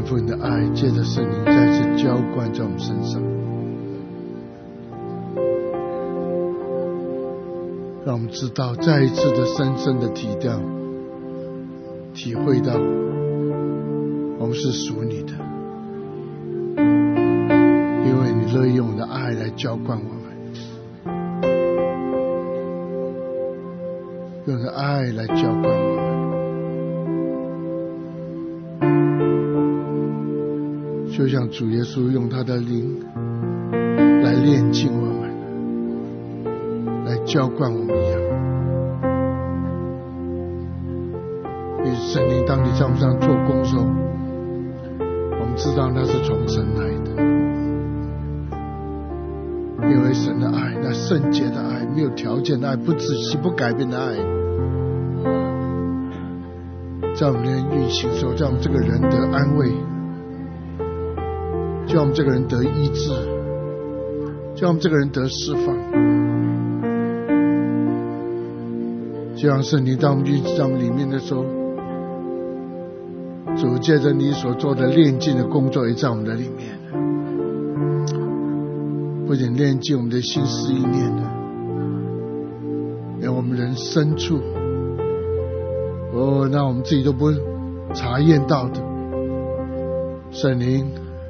父你的爱借着圣灵再次浇灌在我们身上，让我们知道，再一次的深深的体会到我们是属你的，因为你乐意用你的爱来浇灌我们，用你的爱来浇灌我们，就像主耶稣用他的灵来炼净我们，来浇灌我们一样。因为圣灵当你在我们上做工的时候，我们知道那是从神来的，因为神的爱，那圣洁的爱，没有条件的爱，不止息不改变的爱，在我们运行的时候，在我们这个人得安慰，叫我们这个人得医治，叫我们这个人得释放，就像圣灵当我们运行在我们里面的时候，主借着你所做的炼净的工作也在我们的里面，不仅炼净我们的心思意念的，连我们人深处那我们自己都不察验到的，圣灵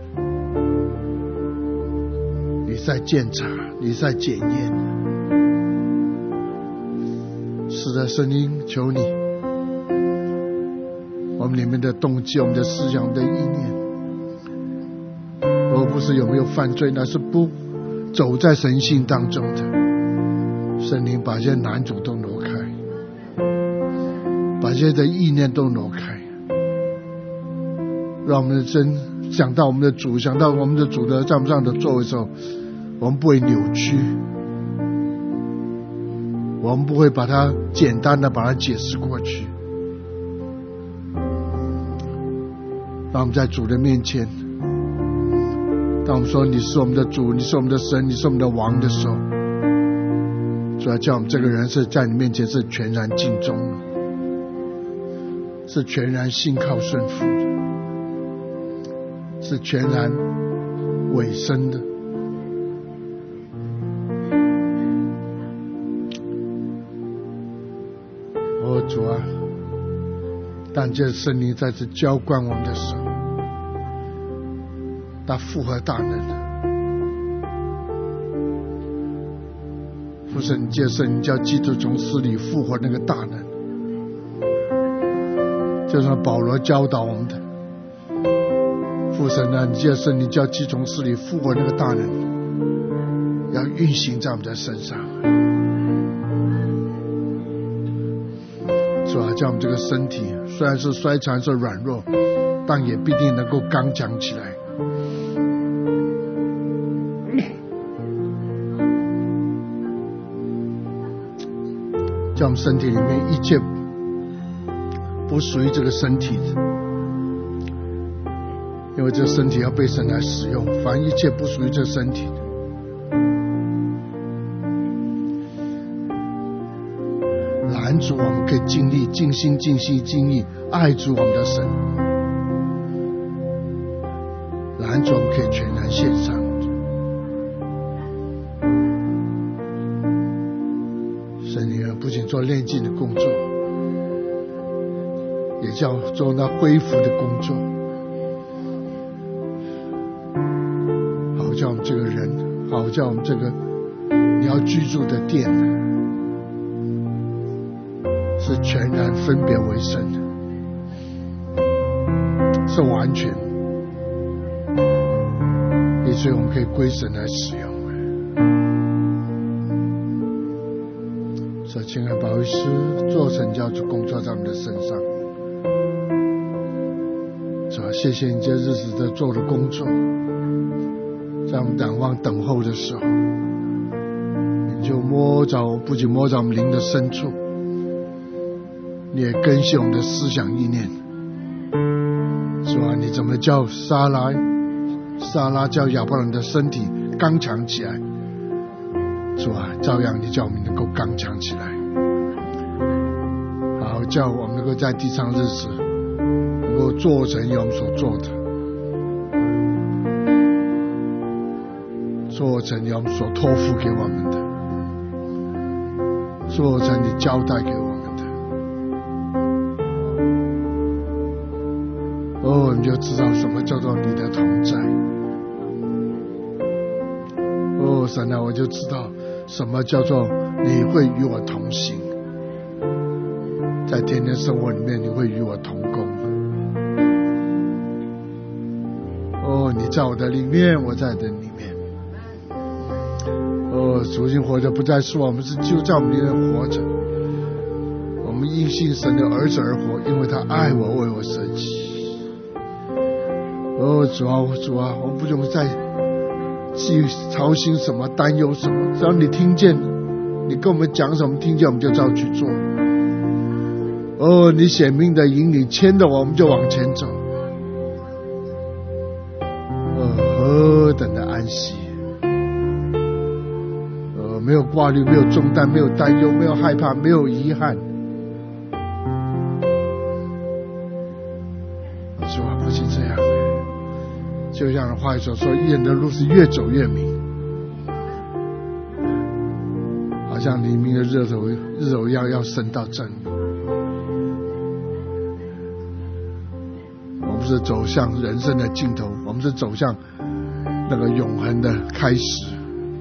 你在鉴察，你在检验。是的，圣灵求你，我们里面的动机，我们的思想，我们的意念，而不是有没有犯罪，那是不走在神性当中的。圣灵把这些难主都挪开，把这些的意念都挪开，让我们的真想到我们的主，想到我们的主的在我们上的作为的时候，我们不会扭曲，我们不会把它简单的把它解释过去。让我们在主的面前，当我们说你是我们的主，你是我们的神，你是我们的王的时候，主要叫我们这个人是在你面前是全然敬重的，是全然信靠顺服的，是全然委身的。主啊，但借圣灵再次浇灌我们的手，那复活大能，父神借圣灵叫基督从死里复活那个大能，就是保罗教导我们的。父神啊，你借圣灵叫基督从死里复活那个大能，要运行在我们的身上。主啊，叫我们这个身体虽然是衰残是软弱，但也必定能够刚强起来。叫我们身体里面一切不属于这个身体的，因为这个身体要被神来使用，凡一切不属于这个身体的，拦阻我们可以尽力尽心尽心尽力爱主我们的神，拦阻我们可以全然献上。神灵不仅做炼净的工作，也叫做那恢复的工作，好叫我们这个人，好叫我们这个你要居住的殿是全然分别为圣的，是完全，以至于我们可以归神来使用。所以亲爱的保惠师做成教主工作在我们的身上，主啊，谢谢你这日子的做的工作，在我们仰望等候的时候，你就不仅摸着我们灵的深处，你也更新我们的思想意念。主啊，你怎么叫撒拉叫亚伯兰的身体刚强起来，主啊，照样你叫我们能够刚强起来，好叫我们能够在地上日子能够做成我们所做的， 所有成你我们所托付给我们的，所有成你交代给我们的，我们就知道什么叫做你的同在。神啊，我就知道什么叫做你会与我同行，在天天生活里面你会与我同工。你在我的里面，我在你的里面。如今活着不再是我们，是就在我们里面活着。我们因信神的儿子而活，因为他爱我，为我舍己。主啊，我们不用再操心什么，担忧什么，只要你听见，你跟我们讲什么，听见我们就照去做。你显明的引领，牵着我们就往前走。何等的安息！没有挂虑，没有重担，没有担忧，没有害怕，没有遗憾。主啊，不仅这样，就像话语所说，义人的路是越走越明，好像黎明的日头一样，要升到正午。我们是走向人生的尽头，我们是走向那个永恒的开始。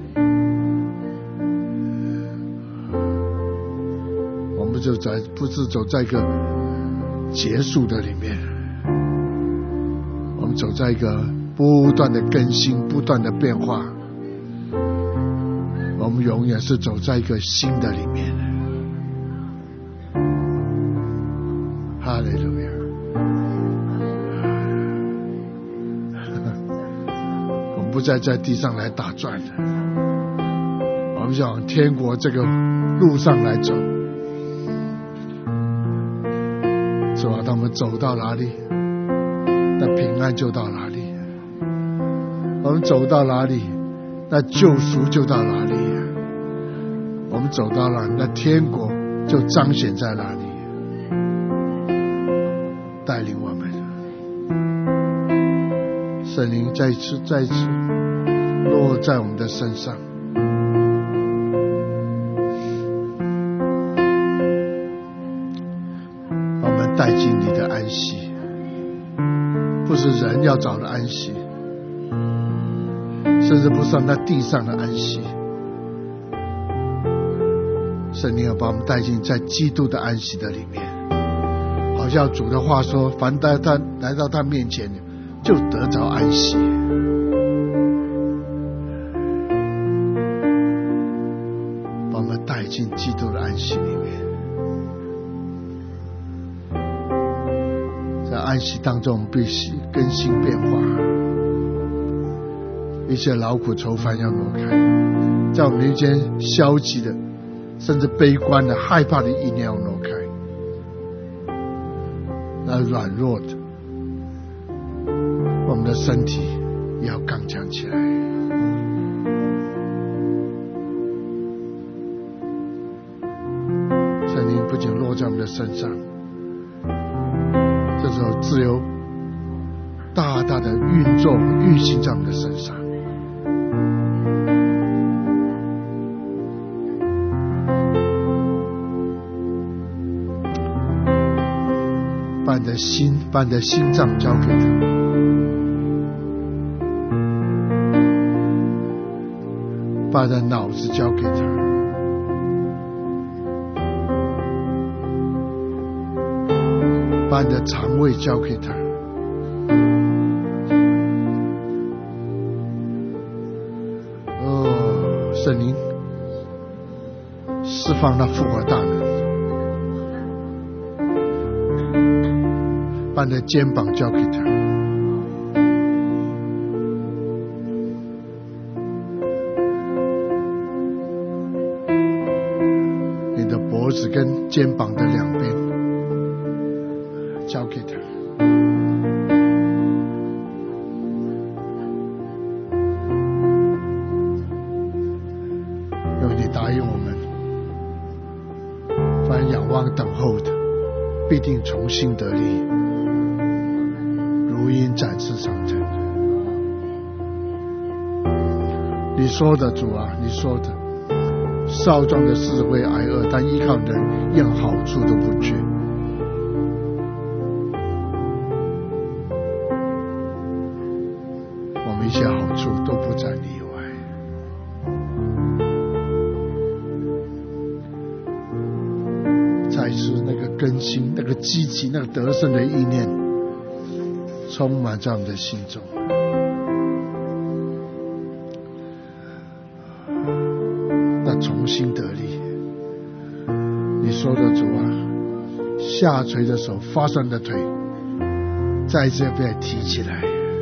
我们就不是走在一个结束的里面，我们走在一个不断的更新，不断的变化。我们永远是走在一个新的里面。哈利路亚！我们不再在地上来打转了，我们想往天国这个路上来走。主啊，当我们走到哪里，那平安就到哪里；我们走到哪里，那救赎就到哪里；我们走到哪里，那天国就彰显在哪里。带领我们，圣灵再一次落在我们的身上。带进你的安息，不是人要找的安息，甚至不是那地上的安息。圣灵要把我们带进在基督的安息的里面，好像主的话说，凡来到他面前就得着安息。把我们带进基督的安息里面，安息当中，我们必须更新变化，一些劳苦愁烦要挪开，在我们人间消极的，甚至悲观的、害怕的意念要挪开，那软弱的，我们的身体也要刚强起来。圣灵不仅落在我们的身上，这时候自由大大的运行在我们的身上。把你的心脏交给他，把你的脑子交给他，把你的肠胃交给他。圣灵释放那复活大能，把你的肩膀交给他，你的脖子跟肩膀的两边交给他。因为你答应我们，凡仰望等候的，必定重新得力，如鹰展翅上腾。你你说的主啊，你说的，少壮的事会挨饿，但依靠的人一样好处都不缺。我们一切好处都不在你以外。再次那个更新、那个积极、那个得胜的意念，充满在我们的心中。重新得力，你说的主啊，下垂的手，发酸的腿，再一次被提起来。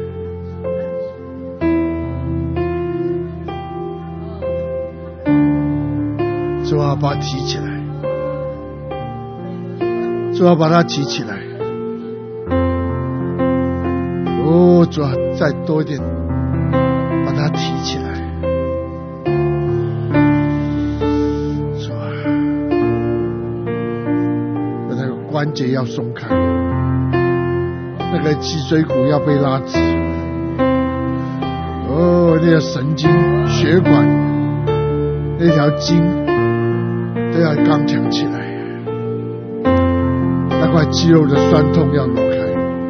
主啊，把它提起来，主啊，把它提起来。哦，主啊，再多一点，把它提起来。关节要松开，那个脊椎骨要被拉直，哦，那个神经、血管、那条筋都要刚强起来，那块肌肉的酸痛要挪开。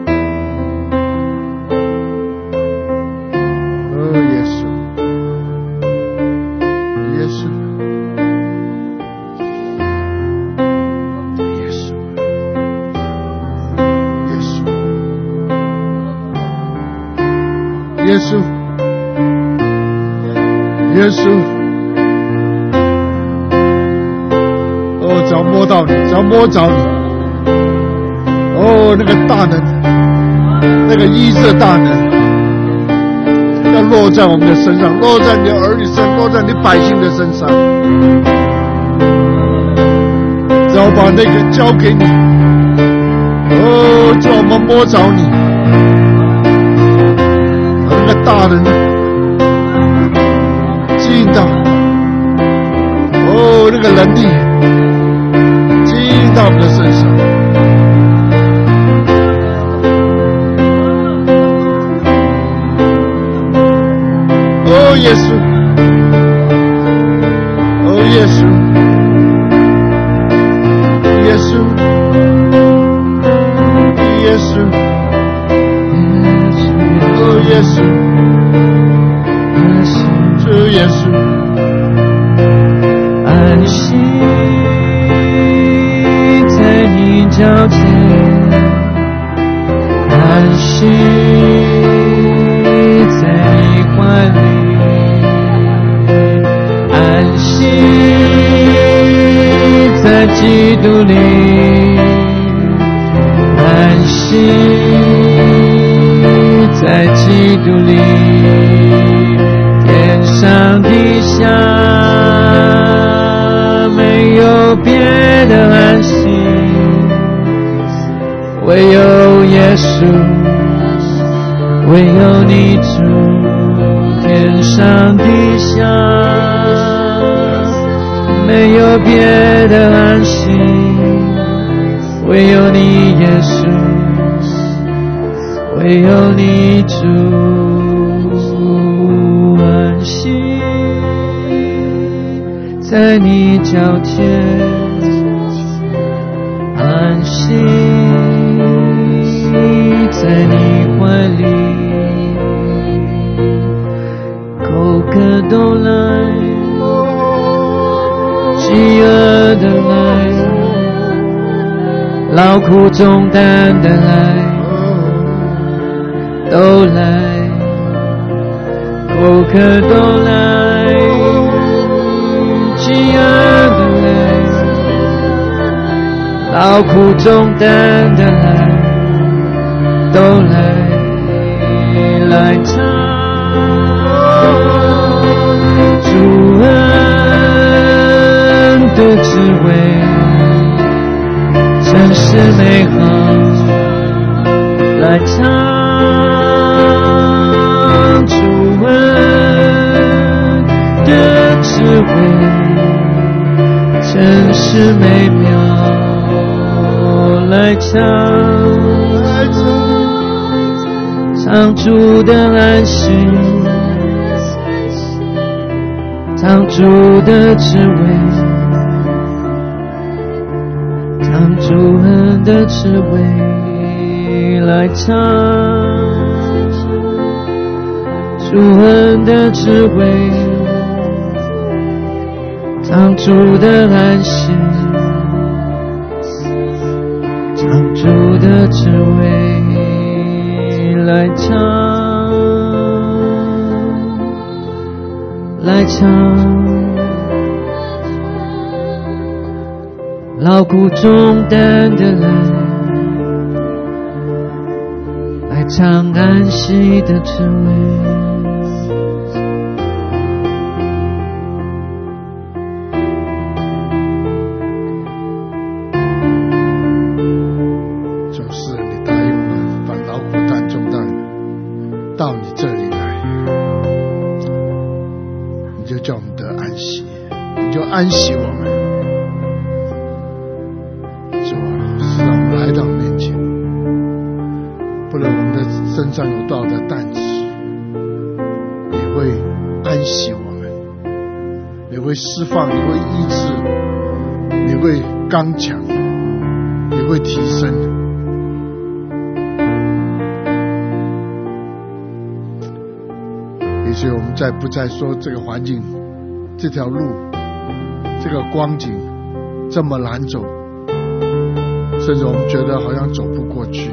哦，耶稣，耶稣。耶稣，耶稣，哦，只要摸到你，只要摸着你，哦，那个大能，那个医治的大能，要落在我们的身上，落在你的儿女身上，落在你百姓的身上。只要把那个交给你，哦，只要我们摸着你。那个大人进到，哦，那个能力进到我们的身上。哦，耶稣，哦，耶稣，耶稣，耶稣。耶稣，主耶稣， 安息在你脚前，安息在你怀里，安息在基督里，安息在基督里，天上地下没有别的安息，唯有耶稣，唯有你主，天上地下没有别的安息，唯有你耶稣，唯有你主，安息在你脚前，安息在你怀里，口渴都来，饥饿的来，劳苦重担的来，都来，口渴都来，饥饿的来，劳苦重担的来，都来，来尝主恩的滋味，真是美好，来尝主恩的智慧，真是美妙，来尝主的安息， 藏主的智慧，藏主恩的智慧来唱，主恩的智慧，藏主的安息，藏主的智慧来唱，来唱，劳苦重担的来唱安息的智慧。 安息我们，主啊，是让我们来到面前，不论我们的身上有多少的担子，你会安息我们，你会释放，你会医治，你会刚强，你会提升。也许我们不再说这个环境，这条路，这个光景这么难走，甚至我们觉得好像走不过去。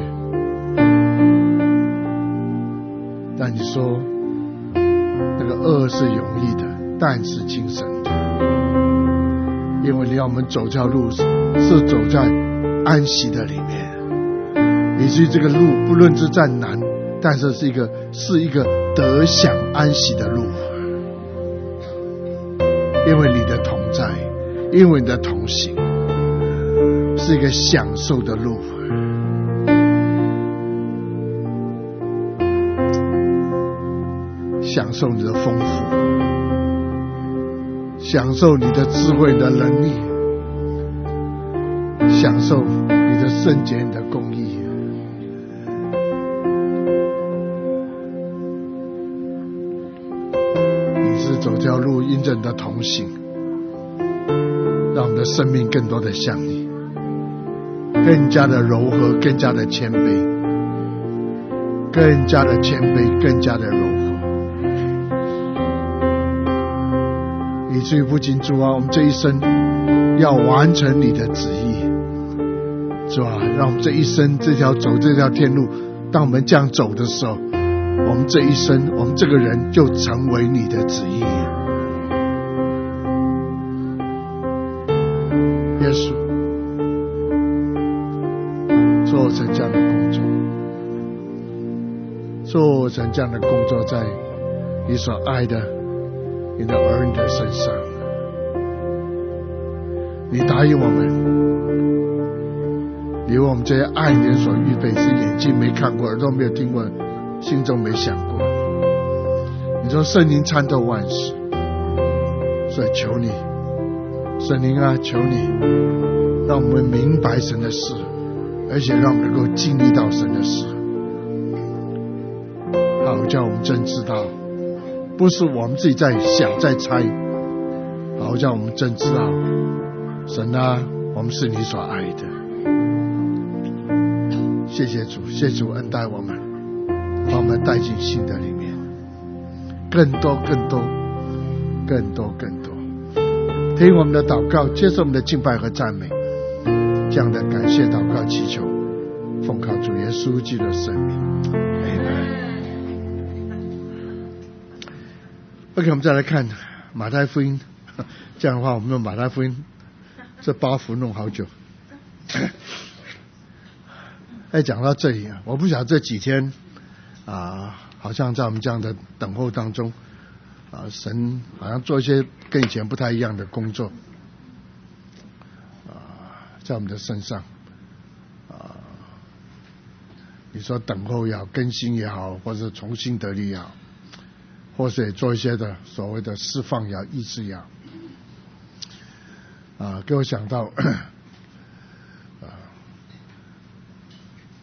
但你说那个恶是容易的，但是精神的，因为你要我们走这条路是走在安息的里面，以至于这个路不论是再难，但是是一个得享安息的路，因为你的同在，因为你的同行，是一个享受的路。享受你的丰富，享受你的智慧的能力，享受你的圣洁，你的公义。你是走这条路，因着你的同行，让我们的生命更多的像你，更加的柔和，更加的谦卑，更加的谦卑，更加的柔和。以至于不仅主啊，我们这一生要完成你的旨意，主啊，让我们这一生这条天路，当我们这样走的时候，我们这一生，我们这个人就成为你的旨意。耶稣，做成这样的工作，做成这样的工作，在你所爱的你的儿女的身上。你答应我们，你为我们这些爱人所预备，是眼睛没看过，耳朵没有听过，心中没想过。你说圣灵参透万事，所以求你，圣灵啊，求你让我们明白神的事，而且让我们能够经历到神的事，好叫我们真知道，不是我们自己在想在猜，好叫我们真知道，神啊，我们是你所爱的。谢谢主，谢谢主恩待我们，把我们带进新的里面，更多更多更多更多。听我们的祷告，接受我们的敬拜和赞美，这样的感谢祷告祈求，奉靠主耶稣基督的圣名。OK， 我们再来看马太福音。这样的话，我们用马太福音这8幅弄好久。讲到这里啊，我不晓得这几天好像在我们这样的等候当中神好像做一些跟以前不太一样的工作在我们的身上你说等候也好，更新也好，或者重新得力也好，或是也做一些的所谓的释放也好，医治也好给我想到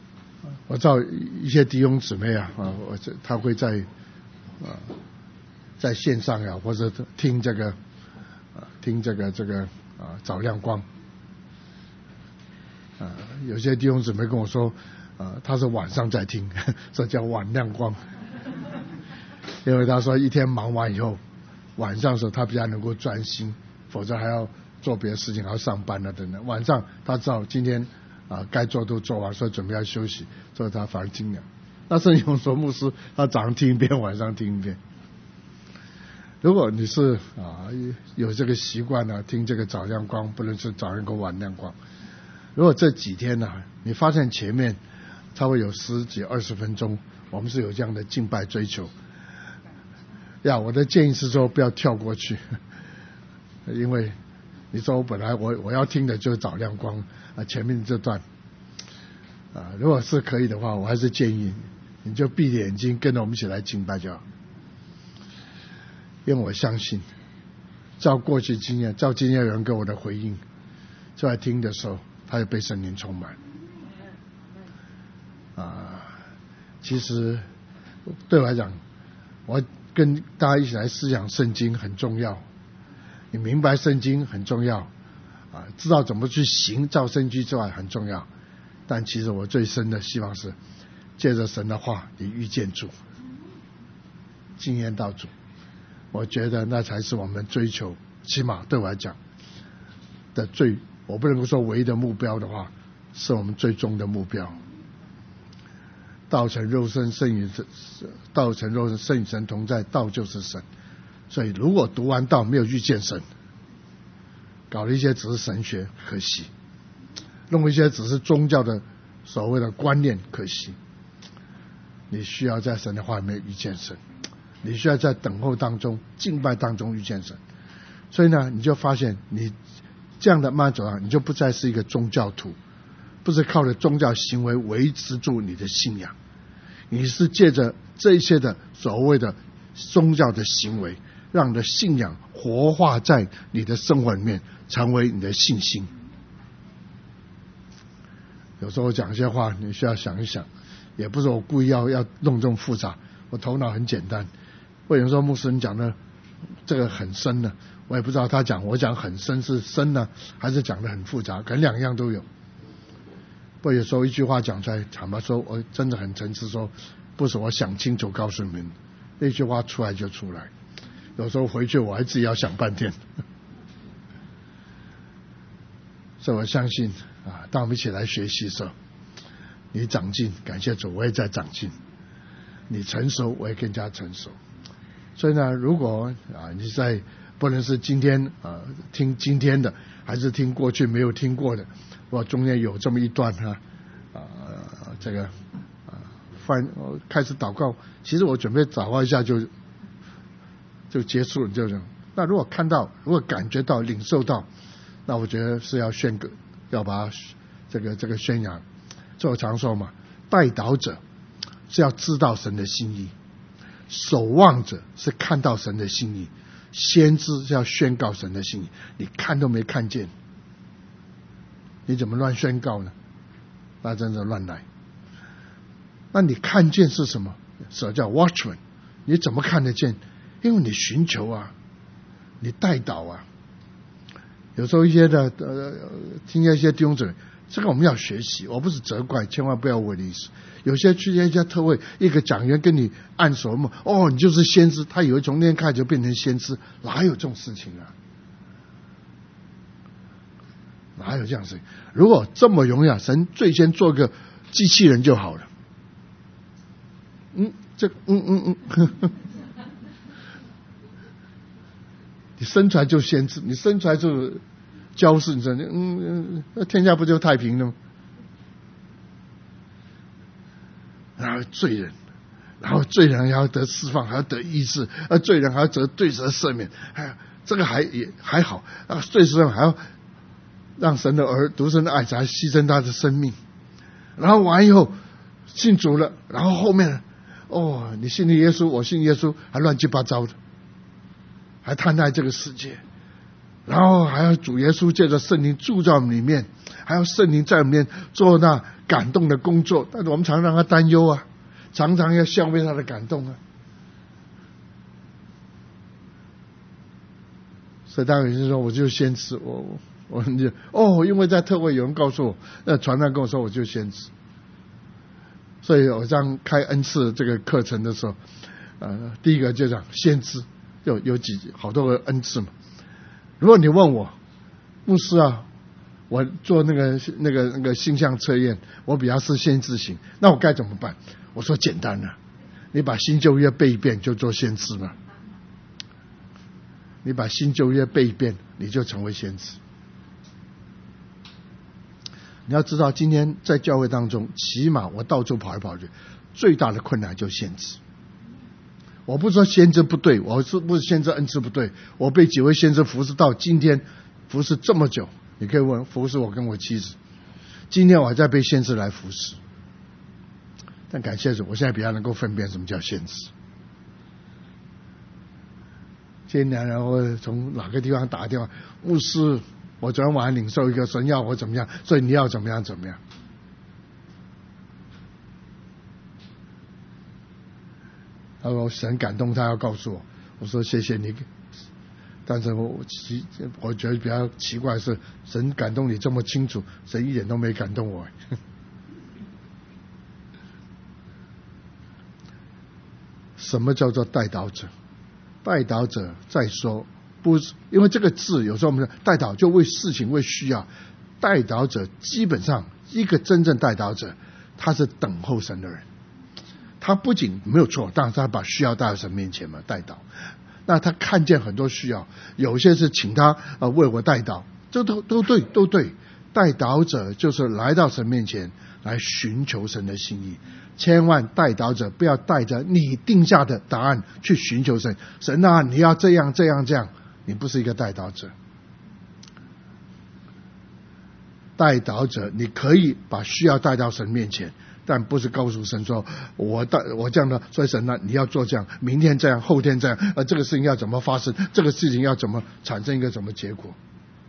我知道一些弟兄姊妹他会在在线上呀，或者听这个早亮光。有些弟兄姊妹跟我说，他是晚上在听，这叫晚亮光。因为他说一天忙完以后，晚上的时候他比较能够专心，否则还要做别的事情，还要上班了等等。晚上他知道今天该做都做完，所以准备要休息，所以他反而听了。那圣经说牧师他早上听一遍，晚上听一遍。如果你是有这个习惯呢，听这个早亮光，不论是早亮光晚亮光，如果这几天呢，你发现前面差不多有10几20分钟，我们是有这样的敬拜追求我的建议是说不要跳过去，因为你说本来我要听的就是早亮光前面这段如果是可以的话，我还是建议你就闭着眼睛跟着我们一起来敬拜就好。因为我相信照过去经验，照今天有人给我的回应，就在听的时候他也被圣灵充满其实对我来讲，我跟大家一起来思想圣经很重要，你明白圣经很重要知道怎么去行照圣经之外很重要，但其实我最深的希望是借着神的话你遇见主，经验到主，我觉得那才是我们追求，起码对我来讲的我不能够说唯一的目标的话，是我们最终的目标。道成肉身，圣与神同在，道就是神。所以如果读完道没有遇见神，搞了一些只是神学，可惜；弄一些只是宗教的所谓的观念，可惜。你需要在神的话里面遇见神，你需要在等候当中、敬拜当中遇见神。所以呢，你就发现你这样的慢慢走上，你就不再是一个宗教徒，不是靠着宗教行为维持住你的信仰，你是借着这一些的所谓的宗教的行为，让你的信仰活化在你的生活里面，成为你的信心。有时候讲一些话你需要想一想，也不是我故意要弄这么复杂，我头脑很简单。为什么说牧师你讲的这个很深呢？我也不知道我讲很深是深呢，还是讲的很复杂，可能两样都有。不过有时候一句话讲出来，坦白说我真的很诚实说，不是我想清楚告诉你们，那句话出来就出来，有时候回去我还自己要想半天。所以我相信当我们一起来学习的时候，你长进，感谢主，我也在长进；你成熟，我也更加成熟。所以呢，如果你在不论是今天听今天的，还是听过去没有听过的，我中间有这么一段这个开始祷告，其实我准备祷告一下就结束了，就是。那如果看到，如果感觉到，领受到，那我觉得是要把它这个宣扬。这我常说嘛，代祷者是要知道神的心意，守望者是看到神的心意，先知是要宣告神的心意。你看都没看见，你怎么乱宣告呢？那真是乱来。那你看见是什么？什么叫 watchman？ 你怎么看得见？因为你寻求你代祷有时候一些的听见一些弟兄姊妹，这个我们要学习，我不是责怪，千万不要我的意思。有些去一家特会，一个讲员跟你按手嘛，你就是先知，他以为从那天开始就变成先知，哪有这种事情哪有这样的事情？如果这么容易神最先做个机器人就好了。你生出来就先知，你生出来就教示，你天下不就太平了吗？然后罪人还要得释放，还要得医治，罪人还要得对神赦免，这个还好罪人还要让神的独生的爱子还牺牲他的生命，然后完以后信主了，然后后面你信耶稣，我信耶稣，还乱七八糟的，还贪爱这个世界，然后还要主耶稣借着圣灵住在我们里面，还要圣灵在我们里面做那感动的工作，但是我们常让他担忧常常要消灭他的感动所以当有人说我就先知，我就因为在特会有人告诉我，那传道跟我说我就先知。所以我这样开恩赐这个课程的时候，第一个就讲先知，有好多个恩赐嘛。如果你问我，牧师啊，我做那个性向测验，我比较是先知型，那我该怎么办？我说简单了，你把新旧约背一遍就做先知了。你把新旧约背一遍，你就成为先知。你要知道，今天在教会当中，起码我到处跑来跑去，最大的困难就是先知。我不是说先知不对，我是不是先知恩赐不对？我被几位先知服侍到今天，服侍这么久，你可以问服侍我跟我妻子，今天我还在被先知来服侍。但感谢主，我现在比较能够分辨什么叫先知。今天然后从哪个地方打电话，牧师，我昨天晚上领受一个神要我怎么样，所以你要怎么样怎么样。他说神感动他要告诉我，我说谢谢你。但是我觉得比较奇怪的是，神感动你这么清楚，神一点都没感动我。什么叫做代祷者？代祷者再说，不是因为这个字，有时候我们说代祷就为事情为需要。代祷者基本上一个真正代祷者，他是等候神的人。他不仅没有错，但是他把需要带到神面前嘛，代祷。那他看见很多需要，有些是请他为我代祷，这都对，都对。代祷者就是来到神面前来寻求神的心意。千万代祷者不要带着你定下的答案去寻求神。神啊，你要这样这样这样，你不是一个代祷者。代祷者，你可以把需要带到神面前，但不是告诉神说我这样的，所以神啊，你要做这样，明天这样，后天这样，这个事情要怎么发生，这个事情要怎么产生一个什么结果。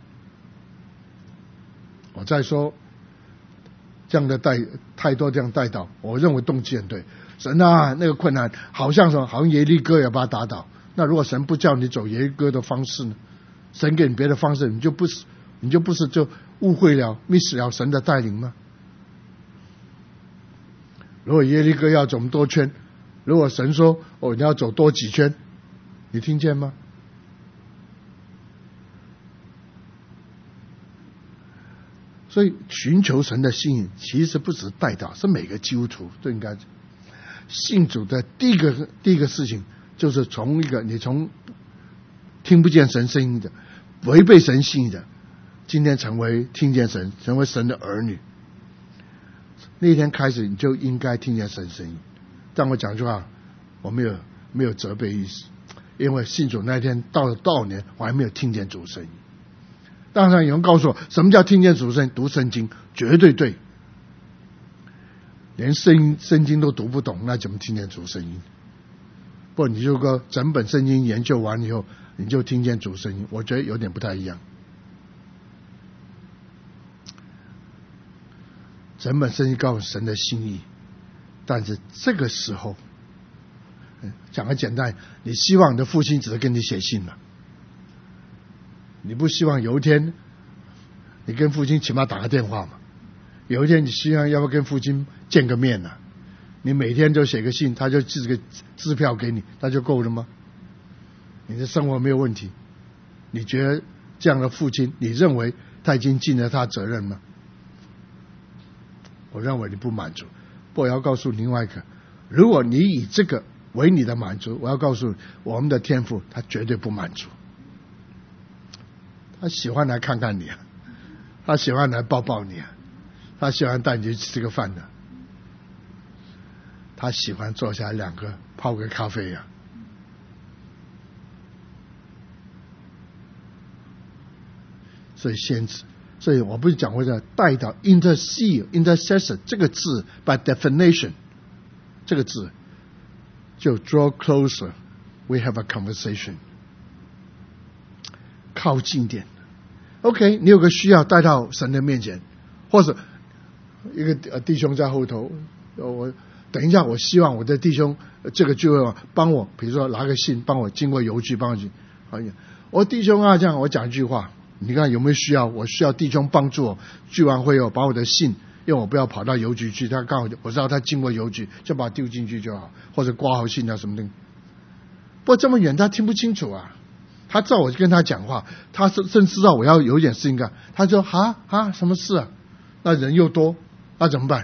我再说这样的太多这样代祷，我认为动机很对。神啊，那个困难好像耶利哥要把他打倒，那如果神不叫你走耶利哥的方式呢？神给你别的方式，你就不是就误会了 miss 了神的带领吗？如果耶利哥要走多圈，如果神说你要走多几圈，你听见吗？所以寻求神的心意其实不只是代祷，是每个基督徒都应该信主的第一个事情，就是你从听不见神声音的，违背神心意的，今天成为听见神，成为神的儿女。那一天开始你就应该听见神声音。但我讲句话，我没有责备意思，因为信主那一天到了多少年，我还没有听见主声音。当然有人告诉我，什么叫听见主声音？读圣经，绝对对。连圣经都读不懂，那怎么听见主声音？不，你就说整本圣经研究完以后，你就听见主声音，我觉得有点不太一样。整本圣经告诉神的心意，但是这个时候，讲个简单，你希望你的父亲只是跟你写信吗？你不希望有一天你跟父亲起码打个电话嘛？有一天你希望要不要跟父亲见个面呢？你每天就写个信，他就寄个支票给你，那就够了吗？你的生活没有问题，你觉得这样的父亲，你认为他已经尽了他责任吗？我认为你不满足。不，我要告诉另外一个，如果你以这个为你的满足，我要告诉你，我们的天父他绝对不满足。他喜欢来看看你啊，他喜欢来抱抱你啊，他喜欢带你去吃个饭的，他喜欢坐下两个泡个咖啡啊。所以先知，所以我不是讲过的代祷 intercessor 这个字 by definition 这个字就 draw closer, we have a conversation， 靠近点。OK， 你有个需要带到神的面前，或者一个弟兄在后头，我等一下，我希望我的弟兄这个聚会帮我，比如说拿个信帮我经过邮局帮我去， 我弟兄啊，这样我讲一句话，你看有没有需要？我需要弟兄帮助我，聚完会把我的信，因为我不要跑到邮局去，他刚好我知道他经过邮局，就把它丢进去就好，或者挂号信啊什么的。不过这么远他听不清楚啊，他知道我跟他讲话，他甚至知道我要有一点事情干，他说什么事啊？那人又多，那怎么办？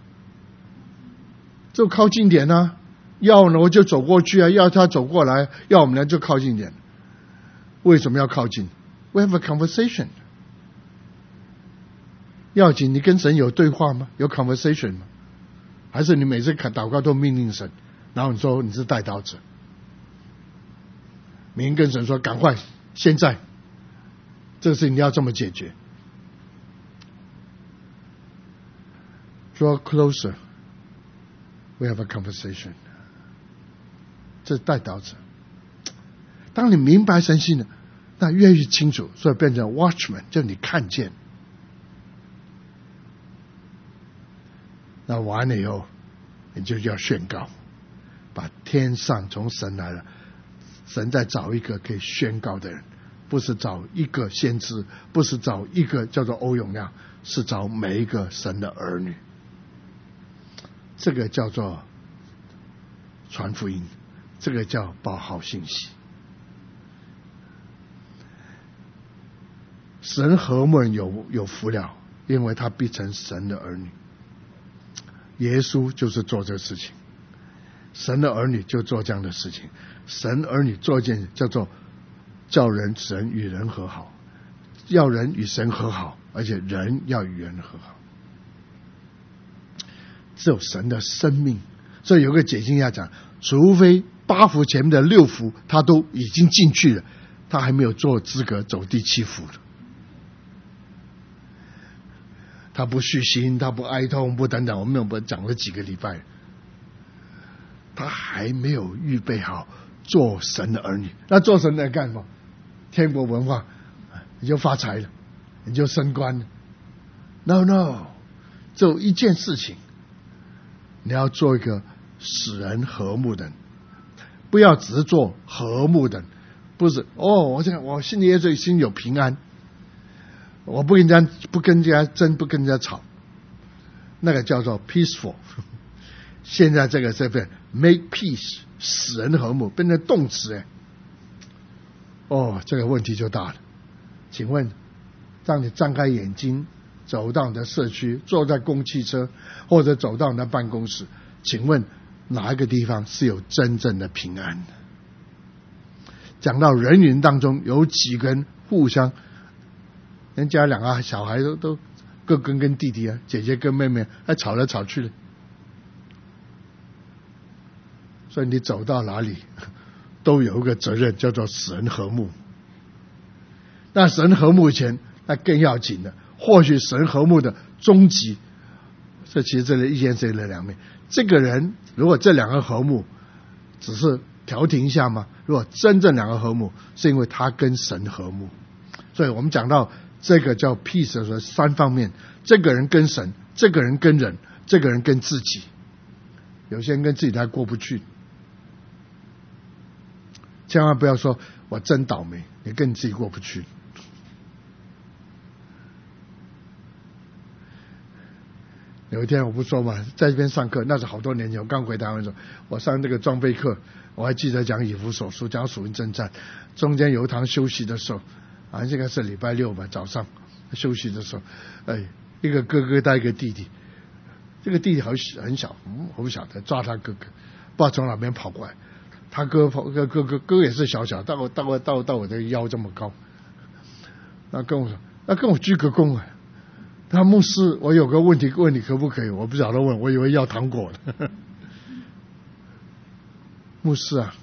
就靠近点啊，要呢我就走过去啊，要他走过来，要我们呢就靠近点。为什么要靠近？ We have a conversation。 要紧，你跟神有对话吗？有 conversation 吗？还是你每次祷告都命令神，然后你说你是代祷者？明天跟神说赶快，现在这个事情你要这么解决。Draw closer, we have a conversation。 这是代祷者。当你明白神性了，那越来越清楚，所以变成 watchman， 就你看见。那完了以后，你就要宣告，把天上从神来了，神在找一个可以宣告的人，不是找一个先知，不是找一个叫做欧永亮，是找每一个神的儿女。这个叫做传福音，这个叫报好信息。神和睦人有福了，因为他必成神的儿女。耶稣就是做这个事情，神的儿女就做这样的事情。神儿女做一件叫做叫神与人和好，要人与神和好，而且人要与人和好。只有神的生命，所以有个解经家讲，除非8福前面的6福他都已经进去了，他还没有做资格走第7福了。他不虚心，他不哀痛，不等等，我们讲了几个礼拜，他还没有预备好做神的儿女。那做神的干嘛？天国文化，你就发财了，你就升官了。No， 只有一件事情，你要做一个使人和睦的人，不要只是做和睦的人，不是我心里也最心有平安。我不跟人家争，不跟人家吵，那个叫做 peaceful。 现在这个是变 make peace， 使人和睦，变成动词这个问题就大了。请问，当你张开眼睛走到你的社区，坐在公汽车或者走到你的办公室，请问哪一个地方是有真正的平安的？讲到人云当中有几个人互相，人家2个小孩都哥哥跟弟弟啊，姐姐跟妹妹还吵来吵去的。所以你走到哪里都有一个责任，叫做使人和睦。那使人和睦前，那更要紧的，或许使人和睦的终极，这其实这里一件事的2面。这个人如果这2个和睦只是调停一下吗？如果真正2个和睦，是因为他跟神和睦。所以我们讲到这个叫 peace 的时候，3方面，这个人跟神，这个人跟人，这个人跟自己。有些人跟自己还过不去，千万不要说我真倒霉，你跟你自己过不去。有一天我不说嘛，在这边上课，那是好多年前，我刚回台湾的时候，我上那个装备课，我还记得讲以弗所书，讲属灵征战，中间有一堂休息的时候，这个是礼拜6吧，早上休息的时候，一个哥哥带一个弟弟，这个弟弟很小，我不晓得，抓他哥哥，不知道从哪边跑过来，他哥也是小小，到我的腰这么高，那跟我鞠个躬啊。他牧师，我有个问题问你可不可以？我不晓得问，我以为要糖果了。牧师啊，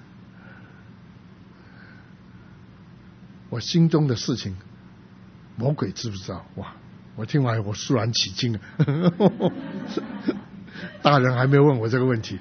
我心中的事情，魔鬼知不知道？哇！我听完我肃然起敬了。大人还没问我这个问题，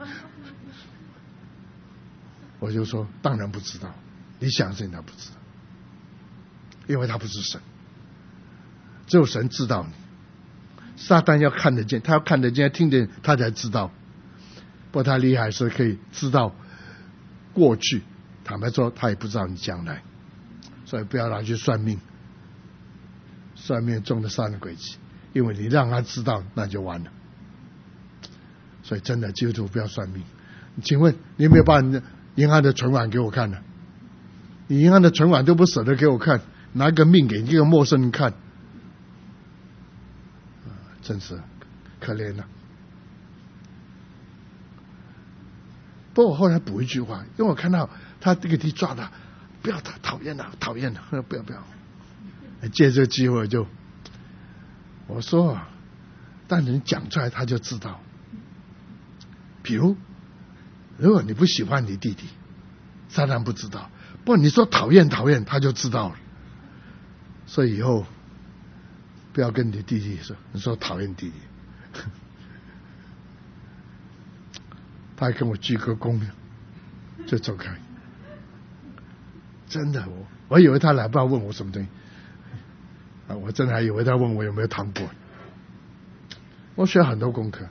我就说当然不知道。你想是他不知道，因为他不是神。只有神知道你，撒旦要看得见，他要看得见，听得见，他才知道。不过他厉害是可以知道过去，坦白说，他也不知道你将来。 所以不要拿去算命，算命中了杀人诡计，因为你让他知道那就完了。所以真的基督徒不要算命。请问你有没有把你的银行的存款给我看呢？你银行的存款都不舍得给我看，拿个命给一个陌生人看，真是可怜了。不过我后来补一句话，因为我看到他这个题抓的，不要讨厌了，讨厌了，不要。借这个机会我说，但人讲出来他就知道。比如，如果你不喜欢你弟弟，撒旦不知道；不过你说讨厌，他就知道了。所以以后不要跟你弟弟说，你说讨厌弟弟，他还跟我鞠个躬，就走开。真的，我以为他来不知道问我什么东西啊，我真的还以为他问我有没有糖果。我学很多功课。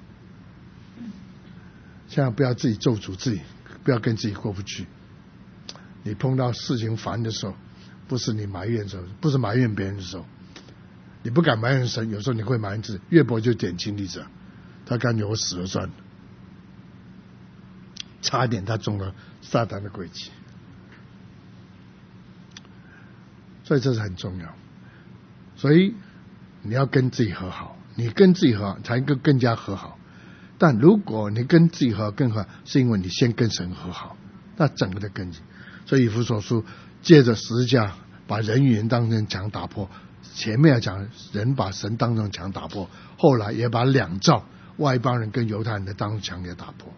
千万不要自己咒诅自己，不要跟自己过不去。你碰到事情烦的时候，不是你埋怨的时候，不是埋怨别人的时候，你不敢埋怨神，有时候你会埋怨自己。约伯就典型例子，他感觉我死了算了，差一点他中了撒旦的诡计。所以这是很重要。所以你要跟自己和好，你跟自己和好才能更加和好。但如果你跟自己和好更和好，是因为你先跟神和好，那整个的根基。所以以弗所书借着十字架把人与人当成墙打破，前面要讲人把神当成墙打破，后来也把两造外邦人跟犹太人的当成墙也打破。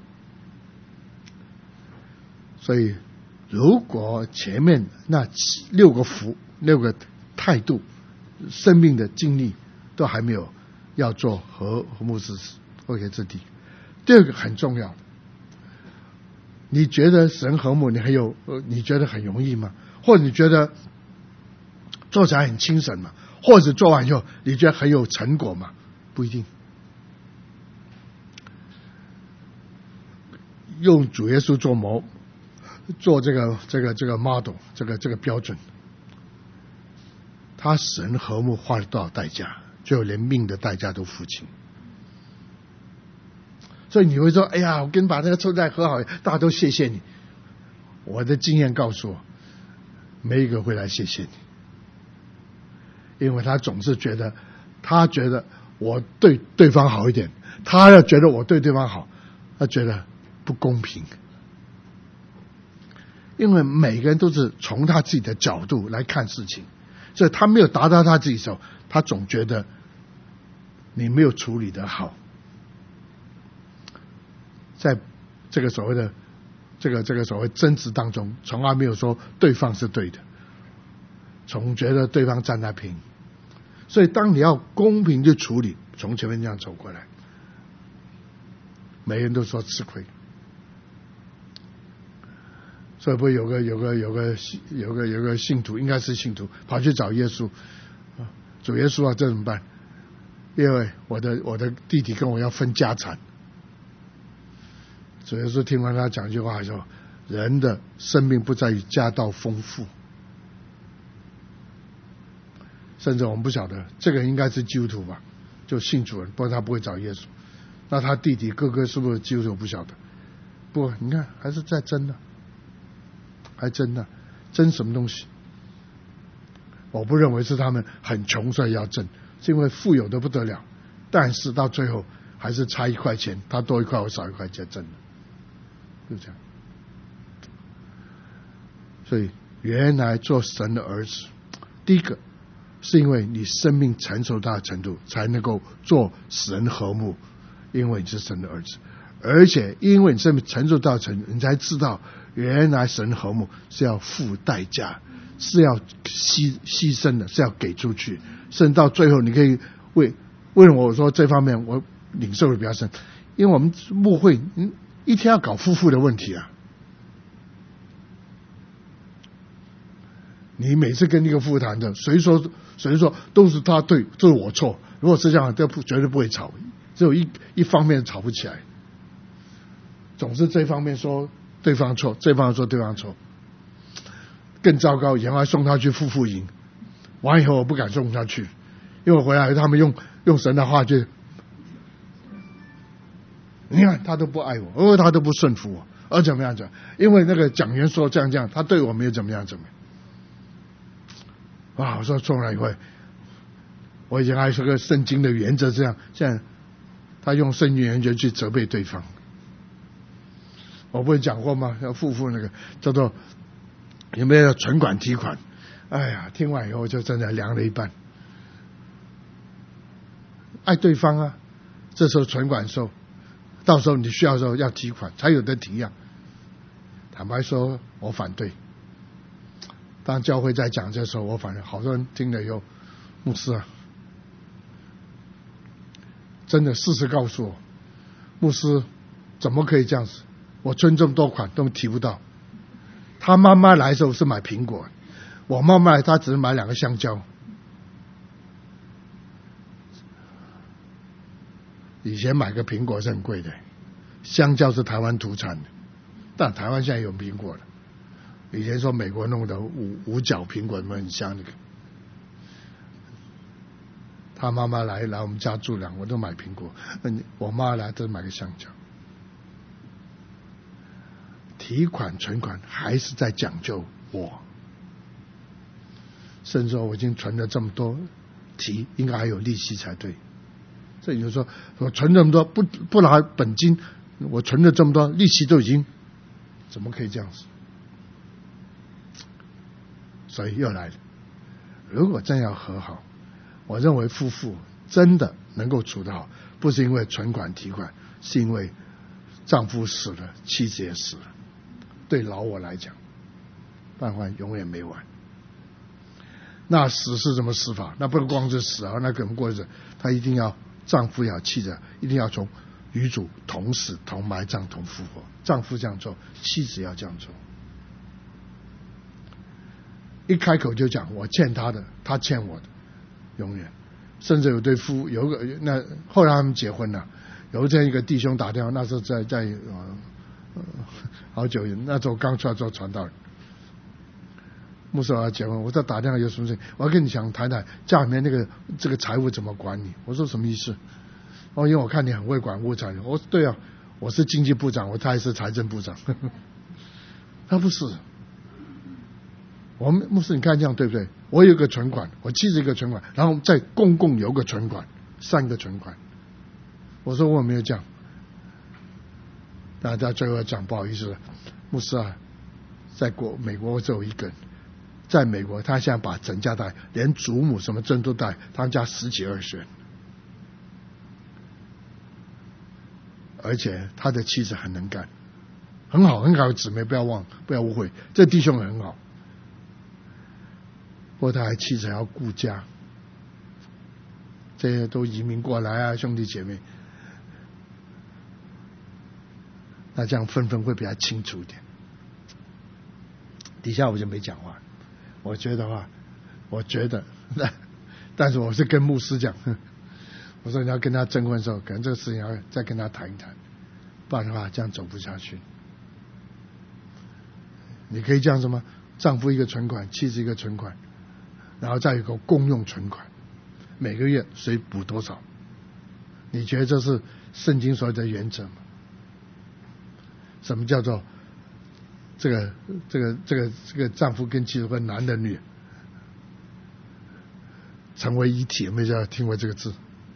所以如果前面那六个福、六个态度、生命的经历都还没有要做和睦之事，OK， 这第一。第二个很重要，你觉得神和睦你觉得很容易吗？或者你觉得做起来很轻省吗？或者做完以后你觉得很有成果吗？不一定。用主耶稣做这个 model， 这个标准，他神和睦花了多少代价，最后连命的代价都付清。所以你会说，哎呀，我跟你把那个臭债和好，大家都谢谢你。我的经验告诉我，没一个会来谢谢你，因为他总是觉得我对对方好一点，他要觉得我对对方好，他觉得不公平。因为每个人都是从他自己的角度来看事情，所以他没有达到他自己的时候，他总觉得你没有处理得好。在这个所谓的这个所谓争执当中，从来没有说对方是对的，总觉得对方占他便宜。所以当你要公平去处理，从前面这样走过来，每个人都说吃亏。所以不有个信徒，应该是信徒，跑去找耶稣，主耶稣啊，这怎么办？因为我的弟弟跟我要分家产。主耶稣听完他讲一句话说：人的生命不在于家道丰富。甚至我们不晓得这个应该是基督徒吧，就信主人，不过他不会找耶稣。那他弟弟哥哥是不是基督徒不晓得？不过你看还是在争呢，还争呢，争什么东西？我不认为是他们很穷所以要争，是因为富有的不得了，但是到最后还是差1块钱，他多1块我少1块钱争了，就这样。所以原来做神的儿子，第一个是因为你生命成熟到的程度才能够做神和睦，因为你是神的儿子，而且因为你生命成熟到的程度，你才知道原来神和睦是要付代价，是要牺牲的，是要给出去，甚至到最后你可以为什么我说这方面我领受的比较深，因为我们牧会一天要搞夫妇的问题啊。你每次跟一个夫妇谈的，谁说都是他对，都是我错。如果是这样，绝对不会吵，只有一方面吵不起来，总是这方面说对方错，这方面说对方错， 更糟糕，原来送他去夫妇营，完以后我不敢送他去，因为我回来他们用神的话就，你看他都不爱我，他都不顺服我，而怎么样子？因为那个讲员说这样，他对我没有怎么样。我说送了以后，我已经还是个圣经的原则，这样现在他用圣经原则去责备对方。我不是讲过吗？要付那个叫做有没有存款提款？哎呀，听完以后就真的凉了一半。爱对方啊，这时候存款收，到时候你需要的时候要提款才有得提啊。坦白说，我反对。当教会在讲这时候，我反正好多人听了以后，牧师啊，真的事实告诉我，牧师怎么可以这样子？我存这么多款都提不到。他妈妈来的时候是买苹果，我妈妈来她只是买2个香蕉。以前买个苹果是很贵的，香蕉是台湾土产的，但台湾现在有苹果了。以前说美国弄的五角苹果很香那个。他妈妈来我们家住我都买苹果，我妈来都买个香蕉。提款存款还是在讲究我，甚至我已经存了这么多，应该还有利息才对。这也就是说，我存这么多不拿本金，我存了这么多利息都已经，怎么可以这样子？所以又来了，如果真要和好，我认为夫妇真的能够处得好，不是因为存款提款，是因为丈夫死了，妻子也死了。对老我来讲，办法永远没完。那死是怎么死法？那不能光是死啊，那可能过日子，他一定要丈夫要妻子一定要从与主同死同埋葬同复活。丈夫这样做，妻子要这样做。一开口就讲我欠他的，他欠我的，永远。甚至有对夫那后来他们结婚了，有一天一个弟兄打电话，那时候在好久，那时候刚出来做传道人，牧师我要结婚，我在打电话有什么事情，我要跟你讲谈谈家里面这个财务怎么管理。我说什么意思？因为我看你很会管物财。我说对啊，我是经济部长，他也是财政部长。他不是。我们牧师你看这样对不对？我有一个存款，我妻子一个存款，然后再公共有个存款，3个存款。我说我没有这样。那他最后讲不好意思了，牧师啊，在美国我只有一个人，在美国他现在把整家带，连祖母什么证都带，他们家10几20人，而且他的妻子很能干，很好的姊妹，不要误会，这弟兄很好。不过他还妻子还要顾家，这些都移民过来啊，兄弟姐妹，那这样分会比较清楚一点。底下我就没讲话，我觉得，但是我是跟牧师讲，我说你要跟他征婚的时候，可能这个事情要再跟他谈一谈，不然的话这样走不下去。你可以这样子吗？丈夫一个存款，妻子一个存款，然后再有一个公用存款，每个月谁补多少？你觉得这是圣经所有的原则吗？什么叫做这个丈夫跟妻子或男的女成为一体？有没有听过这个字？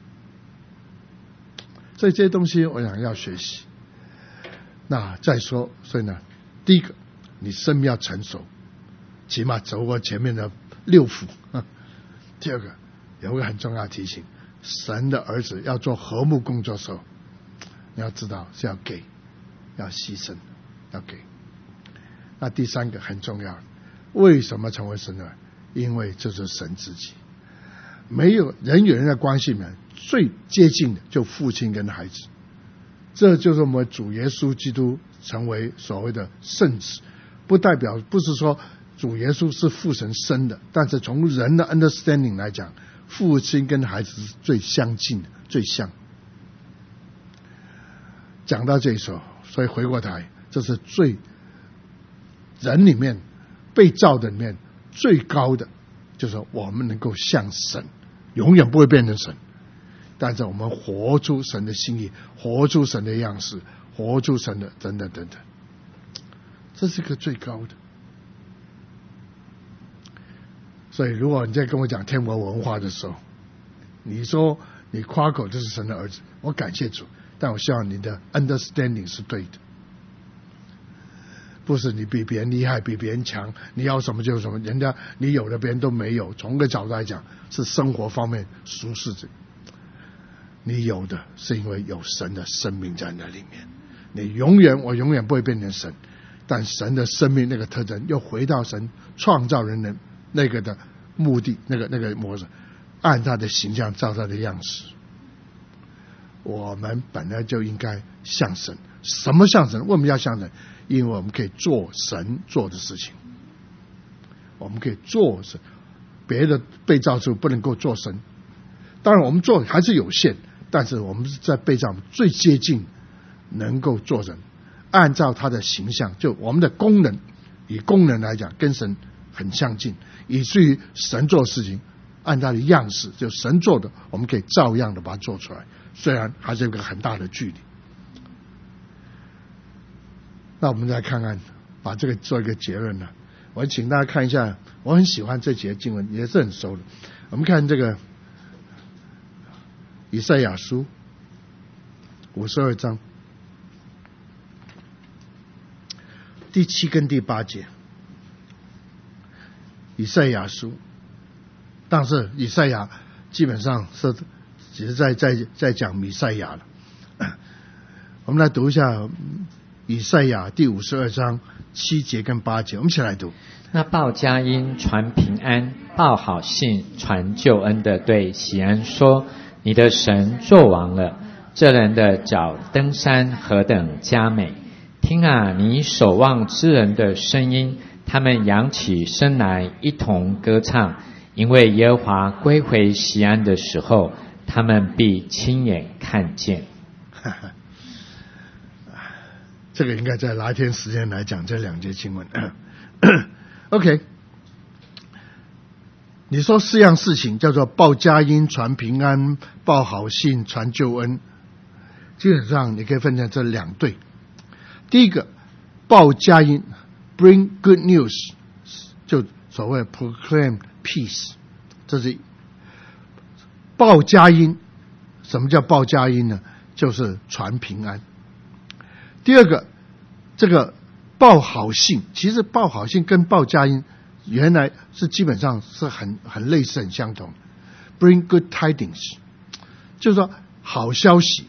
所以这些东西我想要学习。那再说，所以呢，第一个，你生命要成熟，起码走过前面的6幅。第二个，有个很重要的提醒，神的儿子要做和睦工作的时候，你要知道是要给，要牺牲，要给。那第三个很重要，为什么成为神的儿子？因为这是神自己。没有人与人的关系里面最接近的就父亲跟孩子，这就是我们主耶稣基督成为所谓的圣子，不是说主耶稣是父神生的，但是从人的 understanding 来讲，父亲跟孩子是最相近的，最像。讲到这一首，所以回过头来，这是最人里面被造的里面最高的，就是我们能够像神，永远不会变成神，但是我们活出神的心意，活出神的样式，活出神的等等等等，这是个最高的。所以如果你在跟我讲天国文化的时候，你说你夸口这是神的儿子，我感谢主，但我希望你的 understanding 是对的，不是你比别人厉害，比别人强，你要什么就什么，人家你有的别人都没有。从个角度来讲，是生活方面舒适的，你有的是因为有神的生命在那里面。我永远不会变成神，但神的生命那个特征又回到神创造人的那个的目的，那个模式，按他的形象照他的样式。我们本来就应该像神。什么像神？为什么要像神？因为我们可以做神做的事情，我们可以做神，别的被造出不能够做神。当然我们做还是有限，但是我们是在被造最接近能够做人，按照他的形象，就我们的功能，以功能来讲跟神很相近，以至于神做事情按他的样式，就神做的我们可以照样的把它做出来，虽然还是有个很大的距离。那我们再看看，把这个做一个结论呢。我请大家看一下，我很喜欢这节经文，也是很熟的。我们看这个以赛亚书52章第7跟第8节。以赛亚书，但是以赛亚基本上是只是在讲弥赛亚了。我们来读一下以赛亚第52章7节跟8节，我们一起来读。 那报佳音传平安，报好信传救恩的对喜安说，你的神作王了，这人的脚登山何等佳美。听啊，你守望之人的声音，他们扬起声来一同歌唱，因为耶和华归回西安的时候，他们必亲眼看见。 这个应该在哪一天时间来讲这两节经文。OK， 你说4样事情叫做报佳音传平安，报好信传救恩，基本上你可以分成这2对。第一个报佳音 bring good news， 就所谓 proclaim peace， 这是报佳音。什么叫报佳音呢？就是传平安。第二个，这个报好信，其实报好信跟报佳音原来是基本上是很类似、很相同。Bring good tidings， 就是说好消息，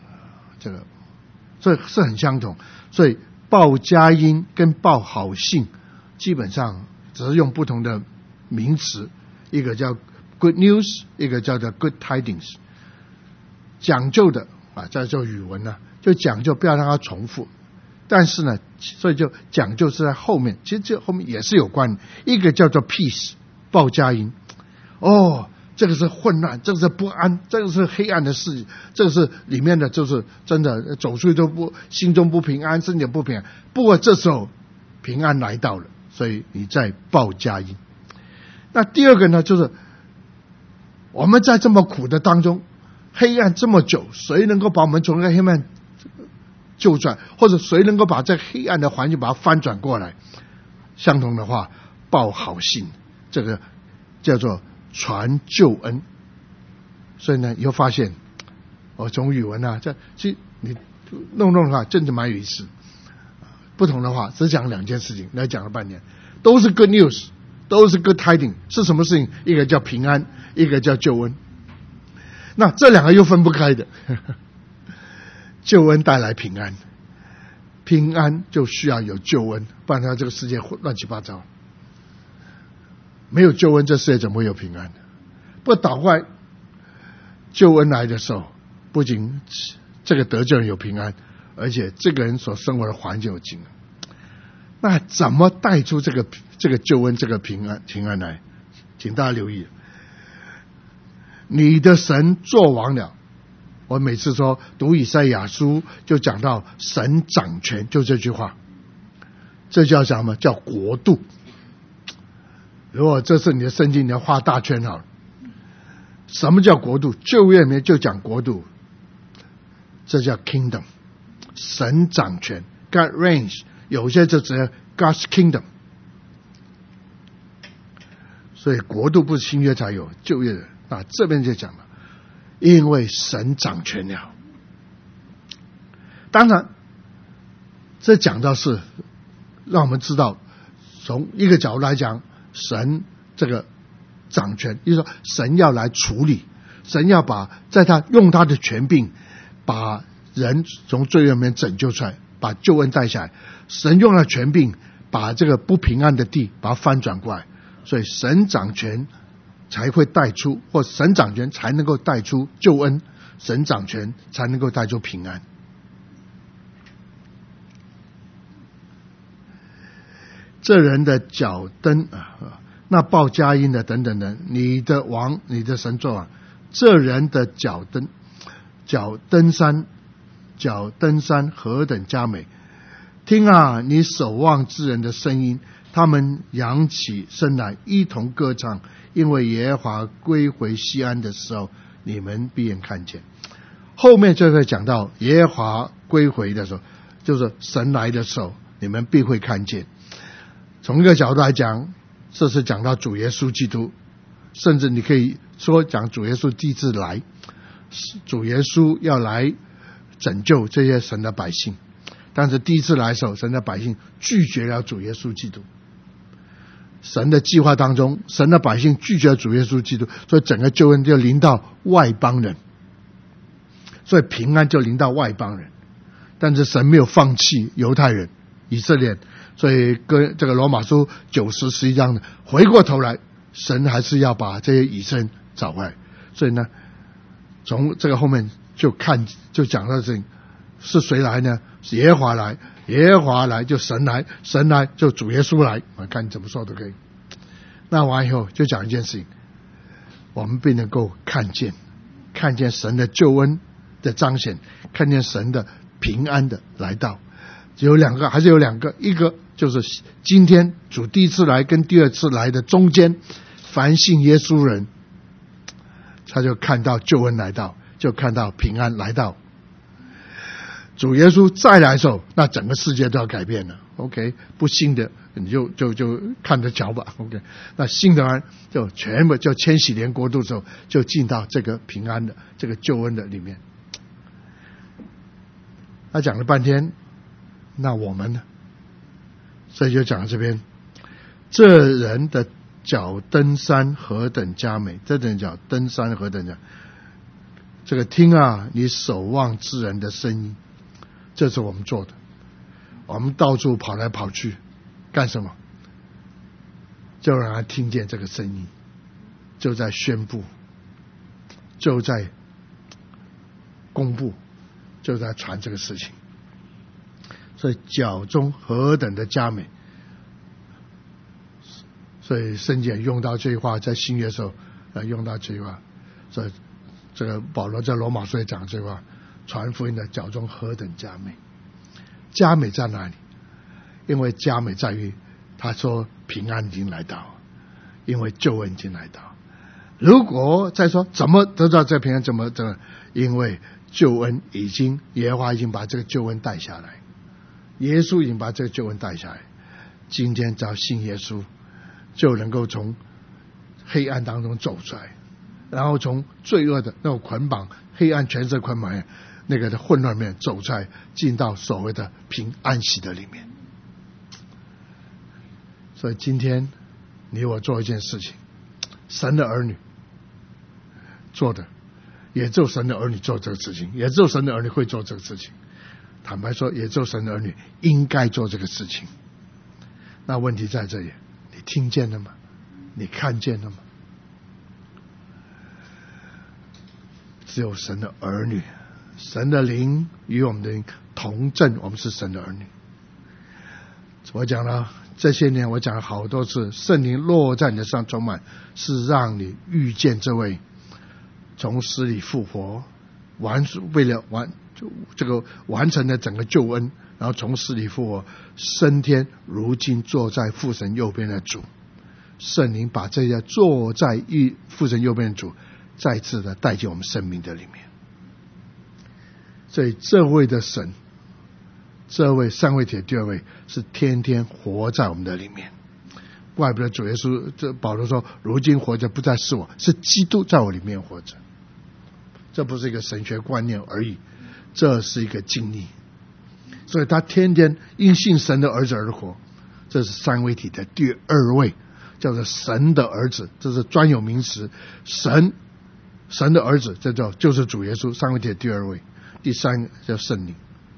这是很相同。所以报佳音跟报好信基本上只是用不同的名词，一个叫 good news， 一个叫做 good tidings。讲究的在做语文呢，就讲究不要让它重复，但是呢，所以就讲究是在后面，其实这后面也是有关的。一个叫做 peace， 报佳音，这个是混乱，这个是不安，这个是黑暗的事，这个是里面的就是真的走出去都心中不平安，身体不平安。不过这时候平安来到了，所以你在报佳音。那第二个呢，就是我们在这么苦的当中，黑暗这么久，谁能够把我们从那个黑暗救出来，或者谁能够把这黑暗的环境把它翻转过来？相同的话，报好信，这个叫做传救恩。所以呢，你会发现，从语文啊，其实你弄的话，真的蛮有意思。不同的话，只讲2件事情，来讲了半年，都是 good news， 都是 good tidings。是什么事情？一个叫平安，一个叫救恩。那这2个又分不开的。救恩带来平安，平安就需要有救恩，不然它这个世界乱七八糟。没有救恩，这世界怎么会有平安？不倒过来，救恩来的时候，不仅这个得救人有平安，而且这个人所生活的环境有平安。那怎么带出这个救恩，这个平安来？请大家留意，你的神作王了。我每次说读以赛亚书就讲到神掌权，就这句话，这叫什么？叫国度。 如果这是你的圣经，你要画大圈好了。什么叫国度？旧约里面就讲国度，这叫 kingdom， 神掌权 God reigns， 有些就只有 God's kingdom。所以国度不是新约才有，旧约的。那这边就讲了，因为神掌权了。当然这讲到是让我们知道，从一个角度来讲，神这个掌权，就是说神要来处理，神要在他用他的权柄把人从罪恶里面拯救出来，把救恩带下来。神用了权柄把这个不平安的地把它翻转过来，所以神掌权才会带出，或神掌权才能够带出救恩，神掌权才能够带出平安。这人的脚蹬那报佳音的等等的，你的王你的神作王，这人的脚蹬山何等佳美！听啊，你守望之人的声音，他们扬起声来一同歌唱，因为耶和华归回西安的时候，你们必然看见。后面就会讲到耶和华归回的时候，就是神来的时候，你们必会看见。从一个角度来讲，这是讲到主耶稣基督，甚至你可以说讲主耶稣第一次来，主耶稣要来拯救这些神的百姓，但是第一次来的时候，神的百姓拒绝了主耶稣基督。神的计划当中，神的百姓拒绝了主耶稣基督，所以整个救恩就临到外邦人，所以平安就临到外邦人。但是神没有放弃犹太人以色列人，所以跟这个罗马书9、10、11章的，回过头来神还是要把这些以色列人找回来。所以呢，从这个后面就讲到这是谁来呢？是耶和华来，耶和华来就神来，神来就主耶稣来，我看你怎么说都可以。那完以后就讲一件事情，我们必能够看见神的救恩的彰显，看见神的平安的来到。还是有两个，一个就是今天主第一次来跟第二次来的中间，凡信耶稣人，他就看到救恩来到，就看到平安来到。主耶稣再来的时候，那整个世界都要改变了。OK， 不信的你就看着瞧吧。OK， 那信的人就全部就千禧年国度的时候，就进到这个平安的这个救恩的里面。他讲了半天，那我们呢？所以就讲到这边，这人的脚登山何等佳美！这人脚登山何等佳！这个听啊，你守望之人的声音，这是我们做的。我们到处跑来跑去，干什么？就让他听见这个声音，就在宣布，就在公布，就在传这个事情。所以脚中何等的佳美！所以圣经用到这句话，在新约的时候用到这句话。所以这个保罗在罗马书也讲这句话，传福音的脚中何等佳美！佳美在哪里？因为佳美在于他说平安已经来到，因为救恩已经来到。如果再说怎么得到这平安，怎么因为救恩已经，耶和华已经把这个救恩带下来，耶稣已经把这个救恩带下来。今天只要信耶稣，就能够从黑暗当中走出来，然后从罪恶的那种捆绑，黑暗权势捆绑那个的混乱面走出来，进到所谓的平安喜的里面。所以今天你我做一件事情，神的儿女做的，也只有神的儿女做这个事情，也只有神的儿女会做这个事情。坦白说，也只有神的儿女应该做这个事情。那问题在这里，你听见了吗？你看见了吗？只有神的儿女，神的灵与我们的灵同证，我们是神的儿女。我讲了这些年，我讲了好多次，圣灵落在你的上充满，是让你遇见这位从死里复活，为了完成了整个救恩，然后从死里复活升天，如今坐在父神右边的主。 圣灵把这些坐在父神右边的主再次的带进我们生命的里面。所以这位的神，这位三位体的第二位是天天活在我们的里面。怪不得主耶稣这保罗说，如今活着不再是我，是基督在我里面活着。这不是一个神学观念而已，这是一个经历。所以他天天因信神的儿子而活，这是三位体的第二位，叫做神的儿子，这是专有名词。神的儿子，这就是主耶稣，三位体的第二位。第三个叫圣灵，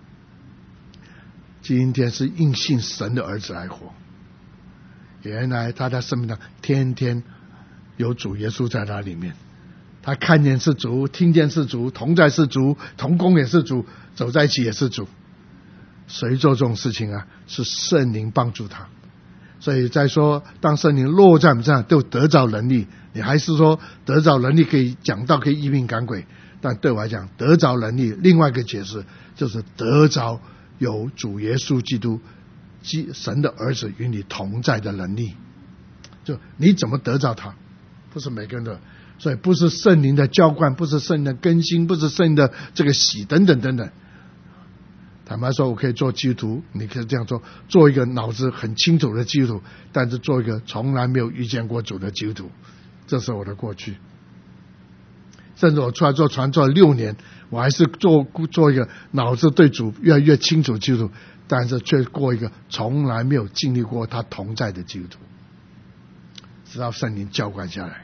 今天是因信神的儿子来活。原来他在生命上天天有主耶稣在他里面，他看见是主，听见是主，同在是主，同工也是主，走在一起也是主。谁做这种事情啊？是圣灵帮助他。所以再说，当圣灵落在我们身上，都得着能力。你还是说得着能力可以讲道，可以医病赶鬼，但对我来讲，得着能力另外一个解释就是得着有主耶稣基督神的儿子与你同在的能力。就你怎么得着他，不是每个人的。所以不是圣灵的浇灌，不是圣灵的更新，不是圣灵的这个洗等等等等。坦白说，我可以做基督徒，你可以这样做，做一个脑子很清楚的基督徒，但是做一个从来没有遇见过主的基督徒，这是我的过去。甚至我出来做传做了6年，我还是做一个脑子对主越来越清楚基督徒，但是却过一个从来没有经历过他同在的基督徒，直到圣灵浇灌下来，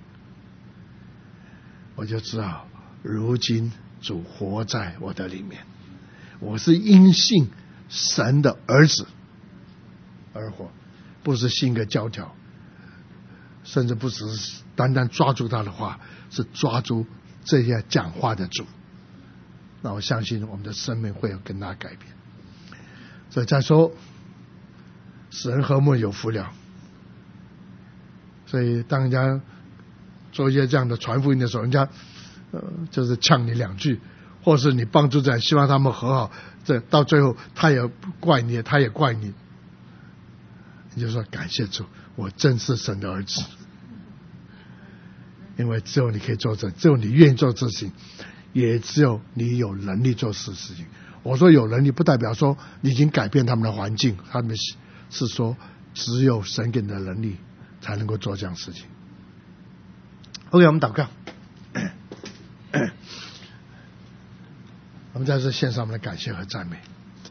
我就知道如今主活在我的里面，我是因信神的儿子而活，不是信个教条，甚至不只是单单抓住他的话，是抓住这些讲话的主。那我相信我们的生命会有更大改变。所以再说使人和睦有福了。所以当人家做一些这样的传福音的时候，人家就是呛你2句，或是你帮助人，希望他们和好，这到最后他也怪你，他也怪你，你就说感谢主，我真是神的儿子。因为只有你可以做这，只有你愿意做这事情，也只有你有能力做事情。我说有能力不代表说你已经改变他们的环境，他们是说只有神给你的能力才能够做这样的事情。OK， 我们祷告。我们在这献上我们的感谢和赞美。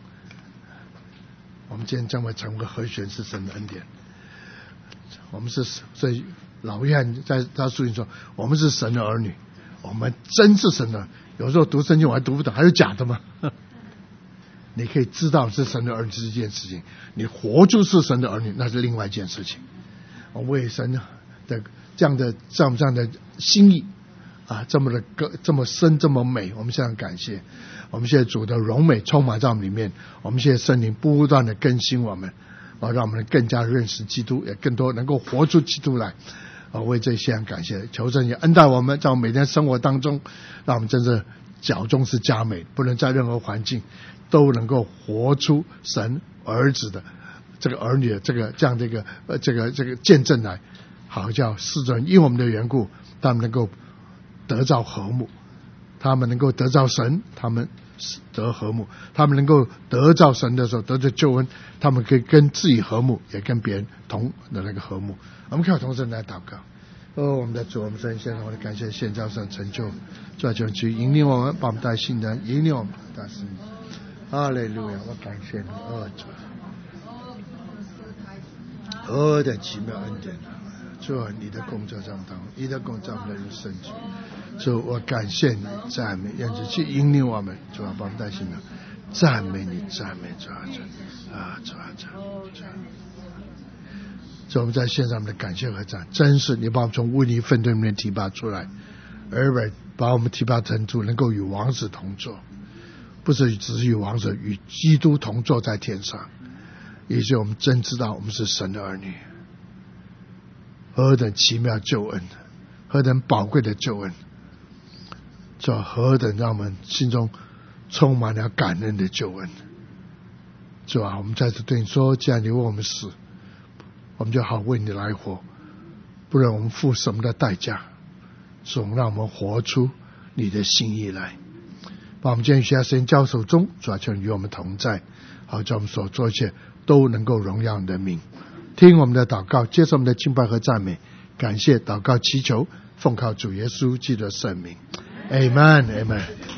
我们今天将会成为和弦，是神的恩典。我们是，所以老约翰在他书信说，我们是神的儿女，我们真是神的。有时候读圣经我还读不懂，还是假的吗？你可以知道是神的儿女是一件事情，你活出是神的儿女那是另外一件事情。我为神的这样的心意啊，这么深这么美，我们向感谢。我们谢谢主的荣美充满在我们里面，我们谢谢圣灵不断的更新我们，让我们更加认识基督，也更多能够活出基督来。为这些感谢，求神也恩待我们，在我们每天生活当中，让我们真是脚中是佳美，不能在任何环境都能够活出神儿子的这个儿女的这样的一个见证来，好叫世人因我们的缘故，他们能够得到和睦，他们能够得到神，他们得和睦，他们能够得到神的时候得到救恩，他们可以跟自己和睦，也跟别人同的那个和睦。我们看同声来祷告。我们的主，我们神现在我的感谢现在上成就，主就去引领我们，把我们带信的引领我们带生命。哈利路亚！我感谢你，主，的奇妙恩典，主你的工作在我们当中，你的工作在我们的人生中，主我感谢你，赞美，愿主去引领我们，主把我们带信的赞美你，赞美主主。所以我们在献上我们的感谢和赞，真是你把我们从污泥粪堆里面提拔出来，而把我们提拔成主能够与王子同坐，不是只是与王子，与基督同坐在天上。也就是我们真知道我们是神的儿女，何等奇妙救恩，何等宝贵的救恩，这何等让我们心中充满了感恩的救恩。主啊，我们在此对你说，既然你为我们死，我们就好为你来活， 不论我们付什么的代价，总让我们活出你的心意来。把我们今天学时间交手中，主要求你与我们同在，好叫我们所做一切都能够荣耀你的名。听我们的祷告，接受我们的敬拜和赞美，感谢祷告祈求，奉靠主耶稣基督的圣名， Amen Amen。